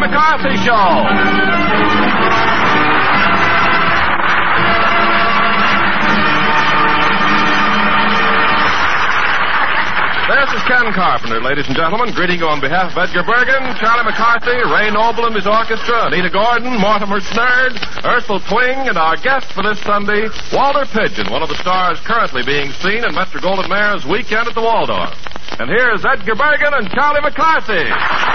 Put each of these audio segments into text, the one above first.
McCarthy Show. This is Ken Carpenter, ladies and gentlemen, greeting you on behalf of Edgar Bergen, Charlie McCarthy, Ray Noble and his orchestra, Anita Gordon, Mortimer Snerd, Ursel Twing, and our guest for this Sunday, Walter Pidgeon, one of the stars currently being seen in Metro-Goldwyn-Mayer's Weekend at the Waldorf. And here's Edgar Bergen and Charlie McCarthy.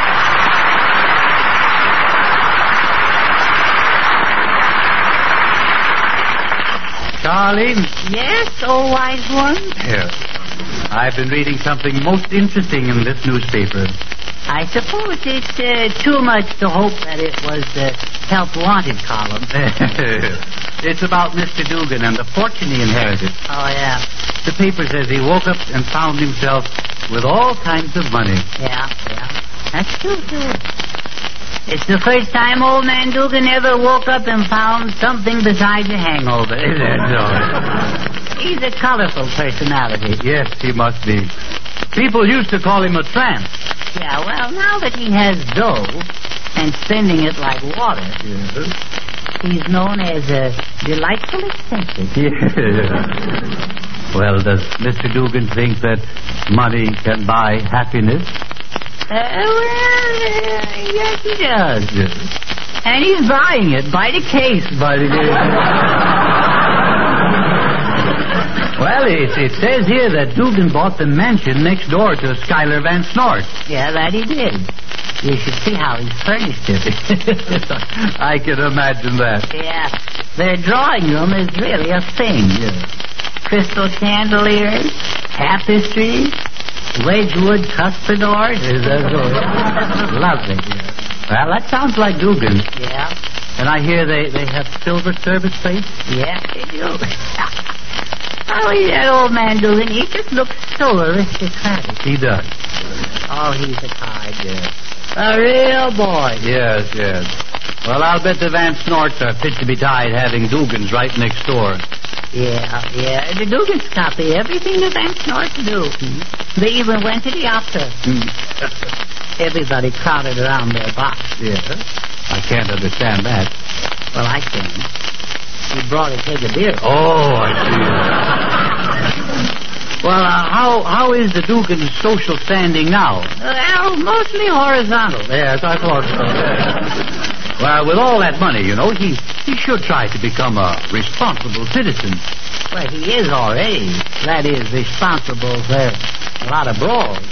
Charlie? Yes, oh wise one? Yes. I've been reading something most interesting in this newspaper. I suppose it's too much to hope that it was the Help Wanted column. It's about Mr. Dugan and the fortune he inherited. Oh, yeah. The paper says he woke up and found himself with all kinds of money. Yeah. That's true, too. It's the first time old man Dugan ever woke up and found something besides a hangover. That's all. He's a colorful personality. Yes, he must be. People used to call him a tramp. Yeah, well, now that he has dough and spending it like water, he's known as a delightful eccentric. Yeah. Well, does Mr. Dugan think that money can buy happiness? Yes, he does. Yes. And he's buying it by the case. Well, it says here that Dugan bought the mansion next door to Schuyler Van Snort. Yeah, that he did. You should see how he furnished it. I can imagine that. Yeah, their drawing room is really a thing. Yeah. Crystal chandeliers, tapestries, Wedgwood cuspidors. Lovely. Well, that sounds like Dugan. Yeah. And I hear they have silver service plates? Yeah, they do. Oh, that old man Dugan, he just looks so aristocratic. He does. Oh, he's a card, yes. A real boy. Yes. Well, I'll bet the Van Snorts are fit to be tied having Dugans right next door. Yeah. The Dugans copy everything the Van Snorts do. Mm-hmm. They even went to the opera. Everybody crowded around their box. Yes. I can't understand that. Well, I can. He brought a keg of beer. Oh, I see. Well, how is the Dugan's social standing now? Well, mostly horizontal. Yes, I thought so. Well, with all that money, he should try to become a responsible citizen. Well, he is already. That is, responsible for a lot of brawls.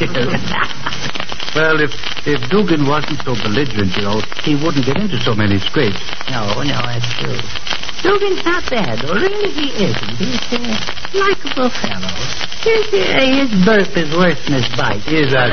Well, if Dugan wasn't so belligerent, he wouldn't get into so many scrapes. No, that's true. Dugan's not bad, though. Really, he isn't. He's a likable fellow. His burp is worse than his bite. Is that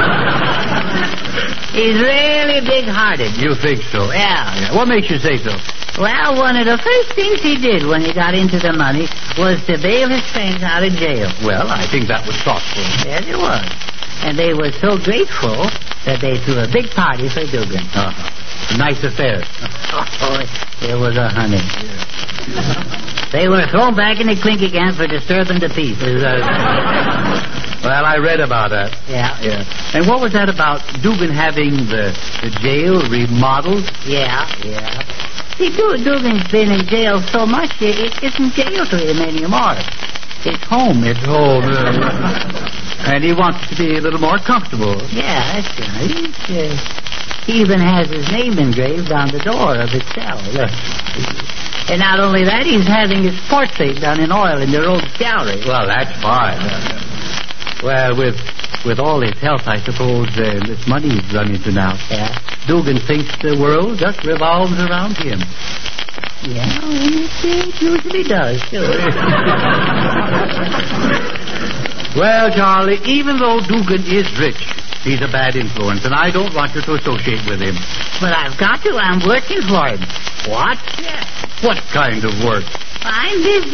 so? He's really big-hearted. You think so? Yeah. What makes you say so? Well, one of the first things he did when he got into the money was to bail his friends out of jail. Well, I think that was thoughtful. Yes, it was. And they were so grateful that they threw a big party for Dugan. Nice affair. Oh, it was a honey. Yeah. They were thrown back in the clink again for disturbing the peace. Well, I read about that. Yeah. And what was that about Dugan having the jail remodeled? Yeah. See, Dugan's been in jail so much, it isn't jail to him anymore. It's home. And he wants to be a little more comfortable. Yeah, that's right. He even has his name engraved on the door of his cell. Look. And not only that, he's having his portrait done in oil in the Rogues Gallery. Well, that's fine. Well, with all his health, I suppose this money he's run into now. Yeah. Dugan thinks the world just revolves around him. Yeah, it usually does, too. Well, Charlie, even though Dugan is rich, he's a bad influence, and I don't want you to associate with him. But I've got to. I'm working for him. What? Yeah. What kind of work? I'm his,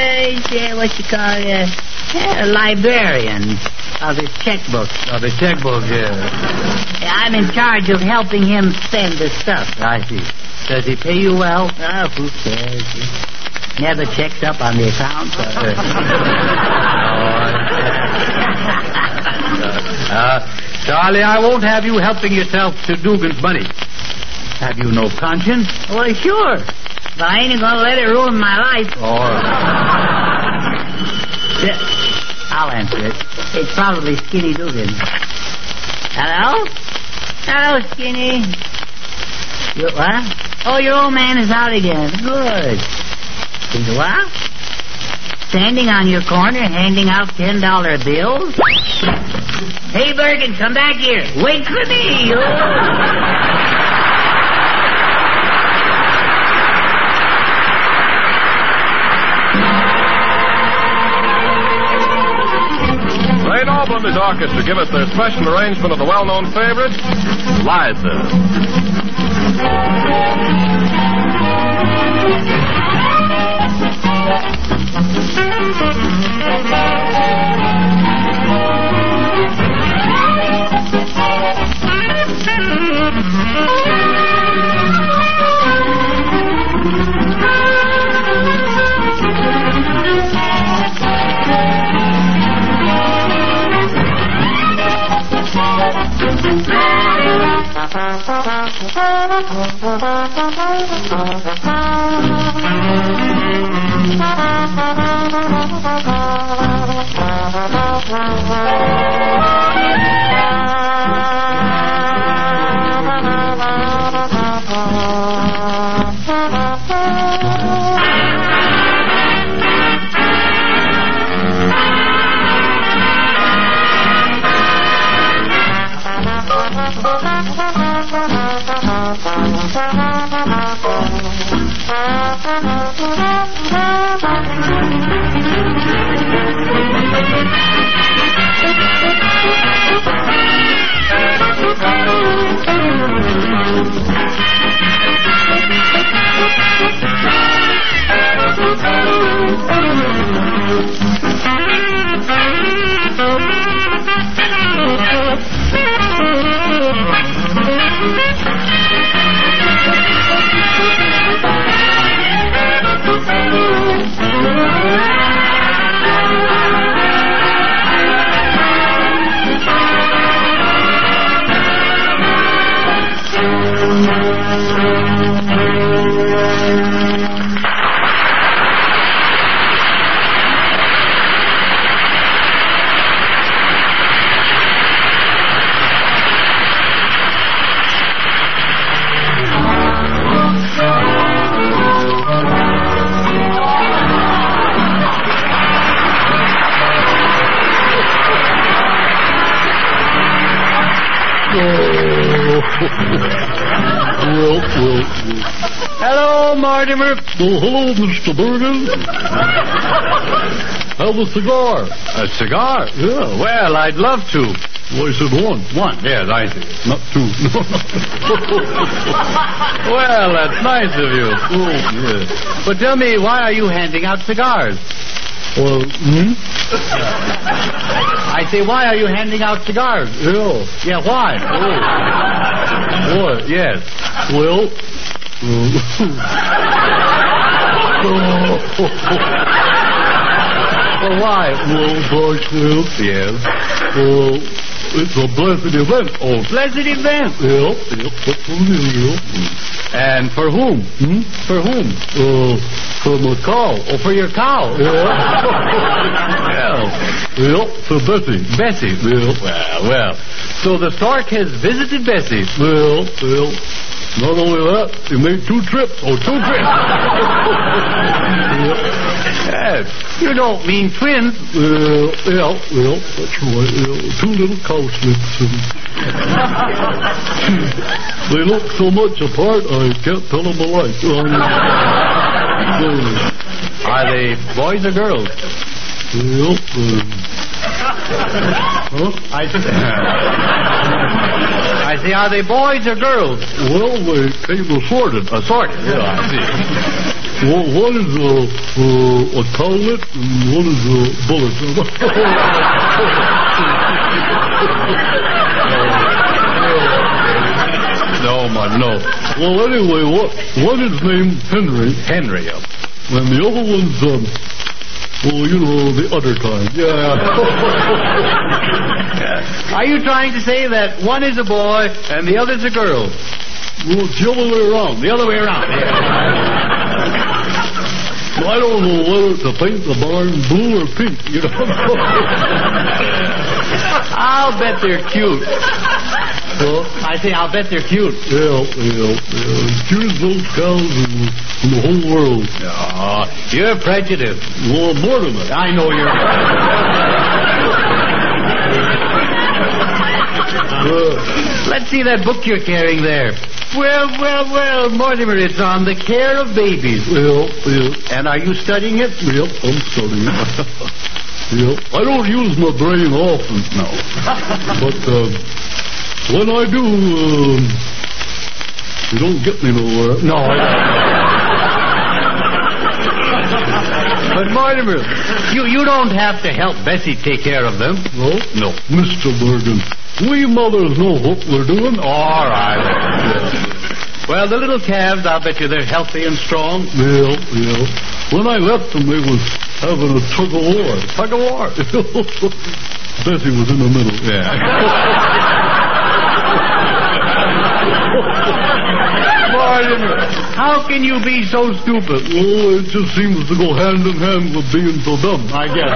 librarian of his checkbook. Of his checkbook, yeah. I'm in charge of helping him spend the stuff. I see. Does he pay you well? Oh, who cares? He never checks up on the account. Charlie, I won't have you helping yourself to Dugan's money. Have you no conscience? Well, sure. But I ain't gonna let it ruin my life. All right. I'll answer it. It's probably Skinny Dugan. Hello? Hello, Skinny. What? Oh, your old man is out again. Good. He's what? Standing on your corner handing out $10 bills? Hey, Bergen, come back here. Wait for me. Ray Noble and his orchestra give us their special arrangement of the well-known favorite, Liza. Hello, Mortimer. Oh, hello, Mr. Bergen. Have a cigar. A cigar? Yeah. Well, I'd love to. Well, I said one. One? Yes, I see. Not two. Well, that's nice of you. Oh, yeah. But tell me, why are you handing out cigars? Well, I say, why are you handing out cigars? Yeah. Yeah, why? Oh. What? Yes. Well, Well, why? well, Barksdale. Yes. It's a blessed event. Oh, blessed event. Yeah, that's what it is. And for whom? For whom? For my cow. Oh, for your cow. Yeah. Well, For Bessie. Bessie. Yeah. Well. So the stork has visited Bessie. Well. Not only that, he made 2 trips. Oh, 2 trips. Yes. You don't mean twins. Yeah, that's right. 2 little cowslips. They look so much apart, I can't tell them alike. Are they boys or girls? I say, are they boys or girls? Well, they came assorted. Assorted. Yeah, I see. Well, one is a cowlet and one is a bullet. No, man, no. Well, anyway, one is named Henry. Henry. And the other one's Oh, you know, the other kind. Yeah. Are you trying to say that one is a boy and the other's a girl? Well, it's the other way around. The other way around. I don't know whether to paint the barn blue or pink, you know. I'll bet they're cute. Well, I say, I'll bet they're cute. yeah. Cutest those cows in the whole world. Oh, you're prejudiced. Well, more than that. I know you're. Let's see that book you're carrying there. Well, Mortimer, it's on the care of babies. Yeah. And are you studying it? Yep, I'm studying it. Yep. I don't use my brain often now. But when I do, you don't get me nowhere. No. But Mortimer, you don't have to help Bessie take care of them. No? No. Mr. Bergen, we mothers know what we're doing. All right. Well, the little calves, I'll bet you they're healthy and strong. Yeah. When I left them, they was having a tug of war. Tug of war. Bessie was in the middle. Yeah. Mortimer, how can you be so stupid? Oh, it just seems to go hand in hand with being so dumb. I guess.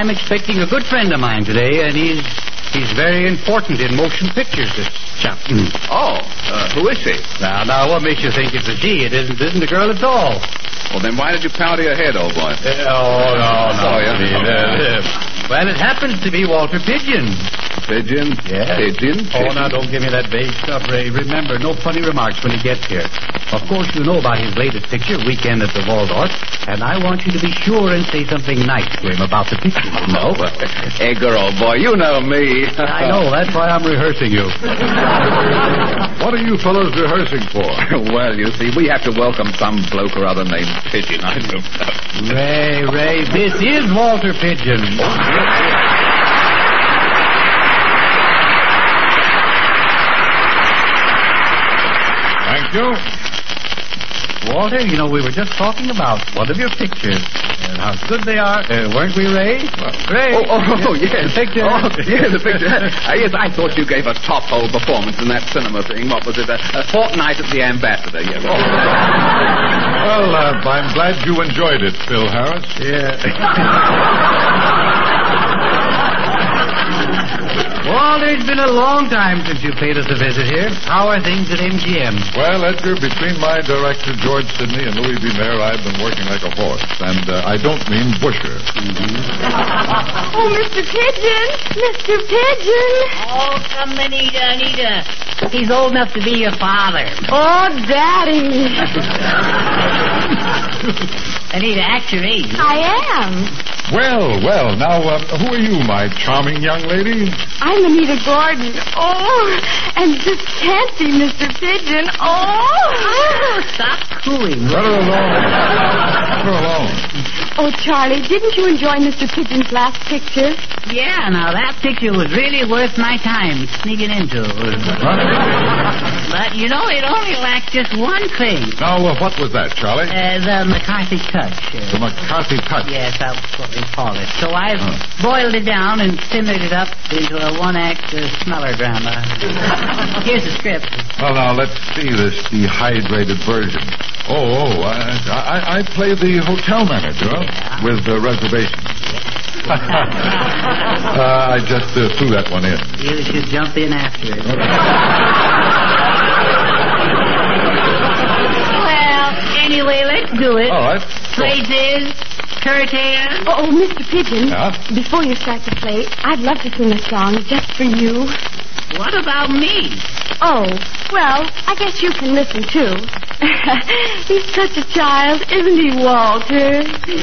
I'm expecting a good friend of mine today, and he's very important in motion pictures, this chap. Oh, who is she? Now, what makes you think it's a she? It isn't a girl at all. Well, then why did you powder your head, old boy? No. Oh, yeah. Well, it happens to be Walter Pigeon. Pigeon? Yeah. Pigeon? Oh, now, don't give me that vague stuff, Ray. Remember, no funny remarks when he gets here. Of course, you know about his latest picture, Weekend at the Waldorf, and I want you to be sure and say something nice to him about the picture, you know? Edgar, old boy, you know me. I know, that's why I'm rehearsing you. What are you fellows rehearsing for? Well, you see, we have to welcome some bloke or other named Pigeon, I don't know. Ray, this is Walter Pigeon. Thank you. Walter, you know, we were just talking about one of your pictures and how good they are. Weren't we, Ray? Ray. Oh, yes. The picture. Oh, yeah, the picture. Yes, I thought you gave a top-hole performance in that cinema thing. What was it? A fortnight at the Ambassador. Yeah. Oh. Well, I'm glad you enjoyed it, Phil Harris. Yeah. Walter, it's been a long time since you paid us a visit here. How are things at MGM? Well, Edgar, between my director, George Sidney, and Louis B. Mayer, I've been working like a horse. And I don't mean Busher. Oh, Mr. Pigeon! Mr. Pigeon! Oh, come, Anita. He's old enough to be your father. Oh, Daddy! Anita, act your age. I am. Well, now, who are you, my charming young lady? I'm Anita Gordon. Oh, and just can't see Mr. Pigeon. Oh! Stop cooing. Let her alone. Oh, Charlie, didn't you enjoy Mr. Pigeon's last picture? Yeah, now that picture was really worth my time sneaking into. But, you know, it only lacked just one thing. Now, what was that, Charlie? The McCarthy touch. The McCarthy touch? Yes, that's what we call it. So I've boiled it down and simmered it up into a one-act smeller drama. Here's the script. Well, now, let's see this dehydrated version. I play the hotel manager with the reservation. I just threw that one in. You should jump in after it. Well, anyway, let's do it. All right. Places, curtains. Oh, Mr. Pigeon. Yeah? Before you start to play, I'd love to sing a song just for you. What about me? Oh, well, I guess you can listen, too. He's such a child, isn't he, Walter?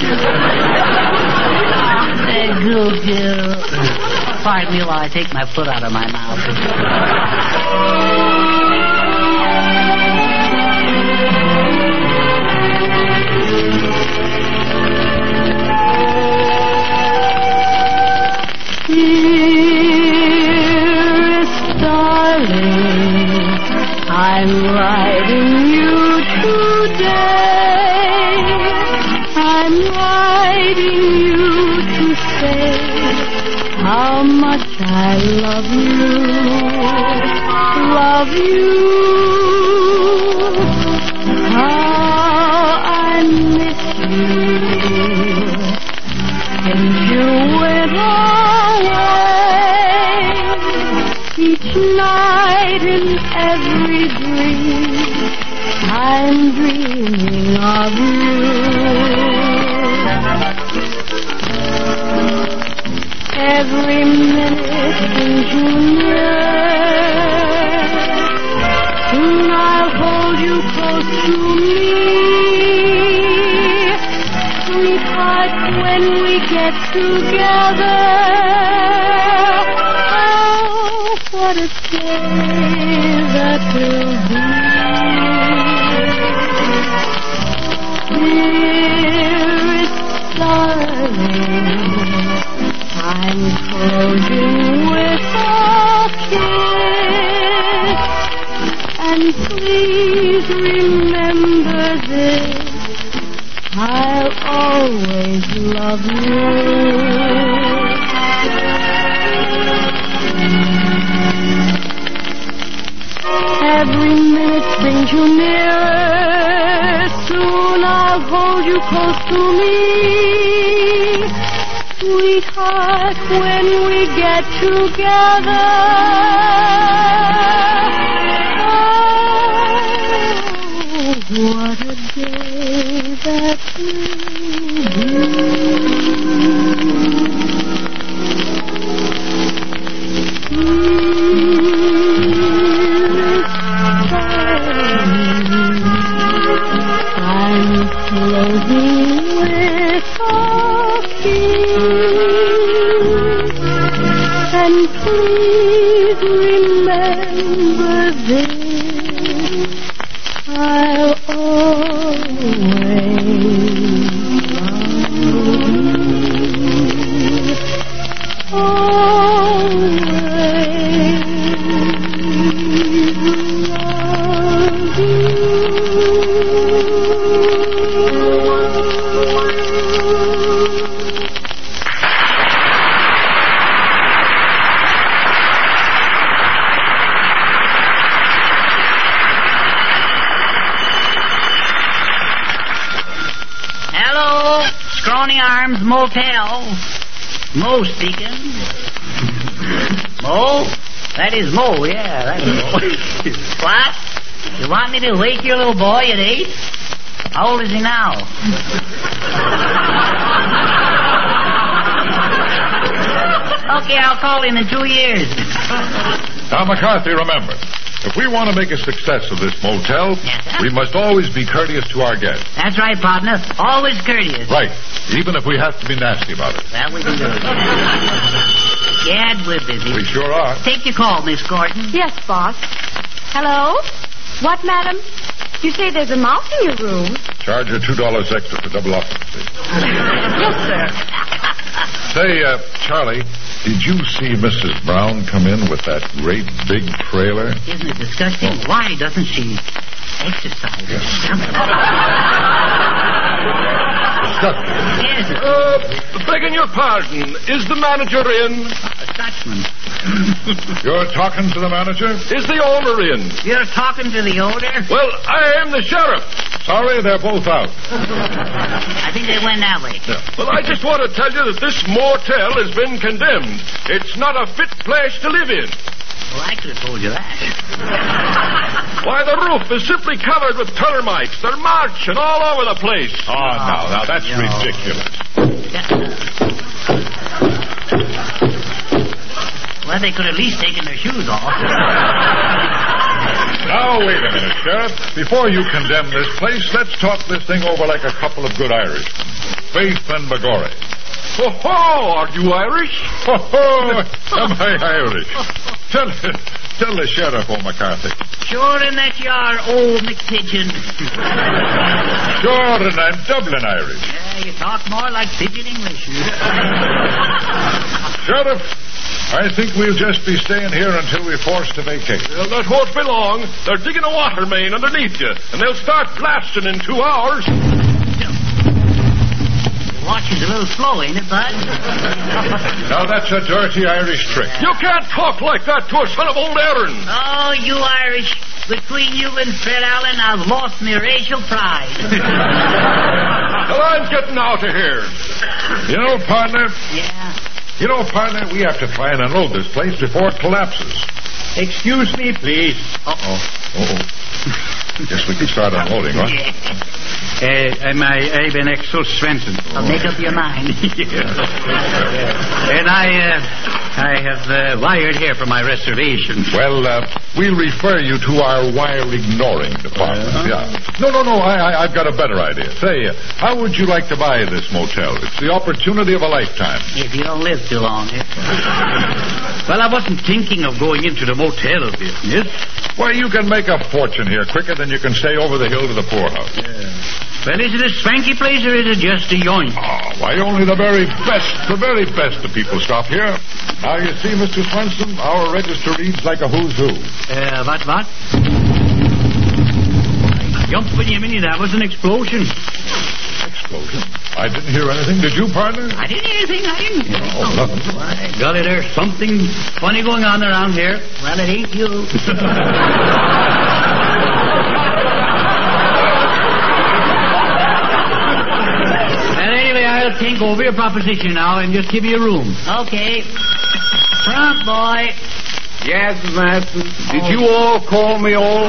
Goo-goo. Pardon me while I take my foot out of my mouth. Dearest darling, I'm writing you today. I'm writing you to say how much I love you, how I miss you since you went away. Each night in every dream, I'm dreaming of you. Every minute since you near, soon I'll hold you close to me. Sweetheart, when we get together, oh, what a day that will be. Dearest darling, I'm closing with a kiss, and please remember this, I'll always love you. Every minute brings you nearer, soon I'll hold you close to me. sweetheart, when we get together. Oh, what a day that will I'm closing with a kiss, and please remember this, I'll always love you. Hello, Scrawny Arms Motel. Mo speaking. Mo? That is Mo, yeah, that is Mo. What? You want me to wake your little boy at 8? How old is he now? Okay, I'll call him in 2 years. Now, McCarthy, remember, if we want to make a success of this motel, Yes, sir. we must always be courteous to our guests. That's right, partner. Always courteous. Right, even if we have to be nasty about it. Well, we can do it. Gad, we're busy. We sure are. Take your call, Miss Gordon. Yes, boss. Hello? What, madam? You say there's a mouse in your room? Charge her $2 extra for double occupancy. Yes, sir. Say, Charlie, did you see Mrs. Brown come in with that great big trailer? Isn't it disgusting? Why doesn't she exercise? Yes, Begging your pardon, is the manager in? Dutchman. You're talking to the manager? Is the owner in? You're talking to the owner? Well, I am the sheriff. Sorry, they're both out. I think they went that way. Well, I just want to tell you that this motel has been condemned. It's not a fit place to live in. Well, I could have told you that. Why, the roof is simply covered with termites. They're marching all over the place. Oh, now, that's no. ridiculous. Well, they could at least taken their shoes off. Now, wait a minute, Sheriff. Before you condemn this place, let's talk this thing over like a couple of good Irishmen. Faith and McGorry. Ho, ho! Are you Irish? Ho, ho! Am I Irish? Tell the Sheriff, old McCarthy. Sure in that you are, old McPigeon. Sure, and I'm Dublin Irish. Yeah, you talk more like Pigeon English. Sheriff, I think we'll just be staying here until we're forced to vacate. Well, that won't be long. They're digging a water main underneath you, and they'll start blasting in 2 hours. Watch is a little slow, ain't it, bud? Now, that's a dirty Irish trick. You can't talk like that to a son of old Aaron. Oh, you Irish. Between you and Fred Allen, I've lost my racial pride. Well, I'm getting out of here. You know, partner, Yeah. we have to try and unload this place before it collapses. Excuse me, please. Uh-oh. Guess we can start unloading, huh? I'm Axel Svensson. I'll make up your mind. And I have wired here for my reservation. Well, we'll refer you to our wire-ignoring department. Yeah. No, I've got a better idea. Say, how would you like to buy this motel? It's the opportunity of a lifetime. If you don't live too long. Well, I wasn't thinking of going into the motel business. Why, you can make a fortune here quicker than you can stay over the hill to the poorhouse. Well, is it a swanky place or is it just a yoint? Oh, why, only the very best of people stop here. Now, you see, Mr. Swenson, our register reads like a who's who. What? Jumping you minute, that was an explosion. Explosion? I didn't hear anything. Did you, partner? I didn't hear anything. Oh, nothing. Golly, there's something funny going on around here. Well, it ain't you. And anyway, I'll think over your proposition now and just give me a room. Okay. Front, boy. Yes, master. Did you all call me old?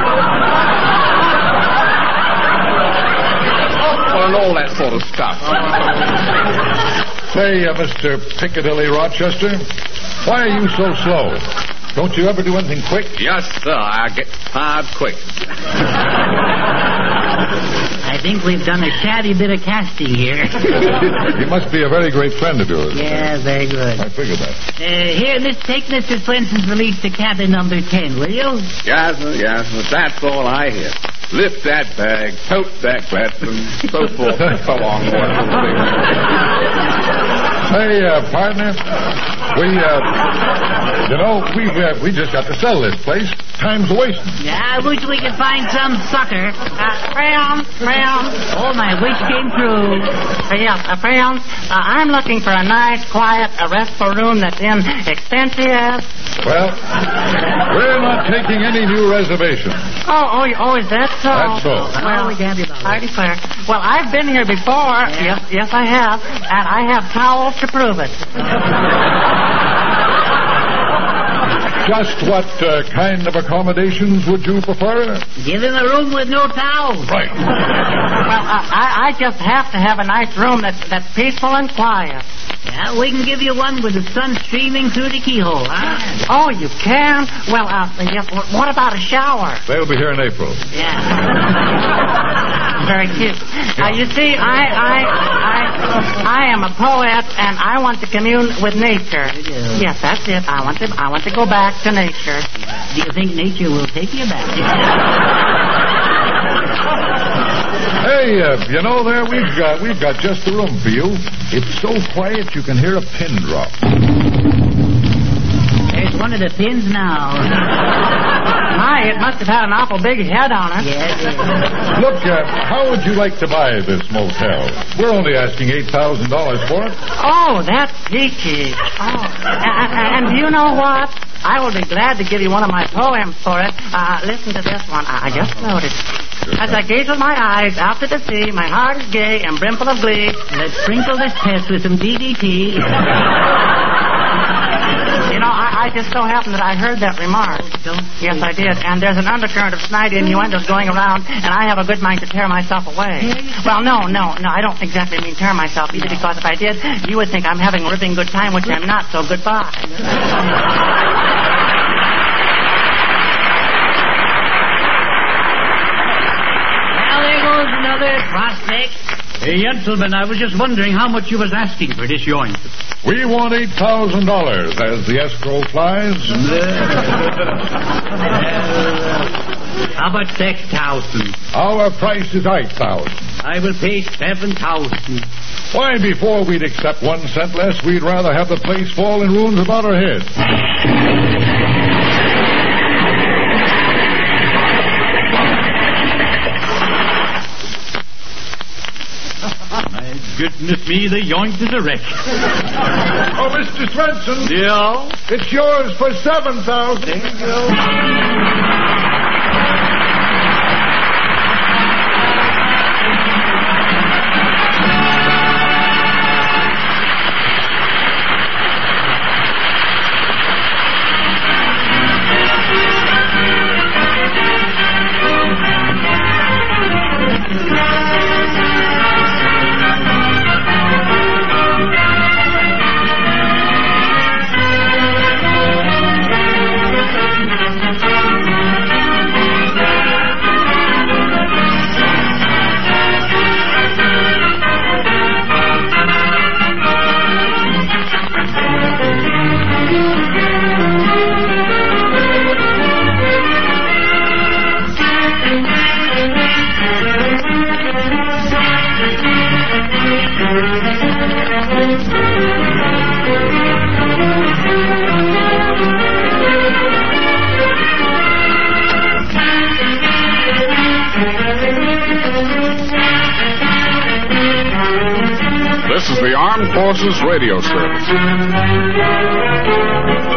Well, and all that sort of stuff. Say, Mr. Piccadilly Rochester, why are you so slow? Don't you ever do anything quick? Yes, sir. I get tired quick. I think we've done a shabby bit of casting here. He must be a very great friend of yours. Yeah, very good. I figured that. Here, take Mr. Swenson's valise to cabin number 10, will you? Yes, sir. Yes, sir. That's all I hear. Lift that bag, tote that glass, and so forth and so on. Hey, partner, we just got to sell this place. Time's a-wasting. Yeah, I wish we could find some sucker. Friends. Oh, my wish came true. Yes, friends, I'm looking for a nice, quiet, restful room that's inexpensive. Well, we're not taking any new reservations. Oh, is that so? That's so. Well, we can't be bothered. I declare. Well, I've been here before. Yeah. Yes, I have. And I have towels to prove it. Just what kind of accommodations would you prefer? Give him a room with no towels. Right. Well, I just have to have a nice room that's peaceful and quiet. Yeah, we can give you one with the sun streaming through the keyhole, huh? Oh, you can? Well, yes, what about a shower? They'll be here in April. Yeah. Very cute. You see, I am a poet, and I want to commune with nature. Yes, that's it. I want to go back to nature. Do you think nature will take you back? Hey, there we've got just the room for you. It's so quiet you can hear a pin drop. There's one of the pins now. My, it must have had an awful big head on it. Yes. Look, how would you like to buy this motel? We're only asking $8,000 for it. Oh, that's peachy. Oh, and you know what? I will be glad to give you one of my poems for it. Listen to this one. I just wrote it. As I gaze with my eyes out to the sea, my heart is gay and brimful of glee. Let's sprinkle this test with some DDT. I just so happened that I heard that remark. Yes, I did. And there's an undercurrent of snide innuendos going around, and I have a good mind to tear myself away. Well, no, I don't exactly mean tear myself either, because if I did, you would think I'm having a ripping good time, which I'm not, so goodbye. Well, there goes another prospect. Hey, gentlemen, I was just wondering how much you was asking for this joint. We want $8,000 as the escrow flies. How about 6,000? Our price is $8,000. I will pay 7,000. Why, before we'd accept 1 cent less, we'd rather have the place fall in ruins about our heads. My goodness me, the yoink is a wreck. Oh, Mr. Swenson. Yeah? It's yours for $7,000. There you go. This is the Armed Forces Radio Service.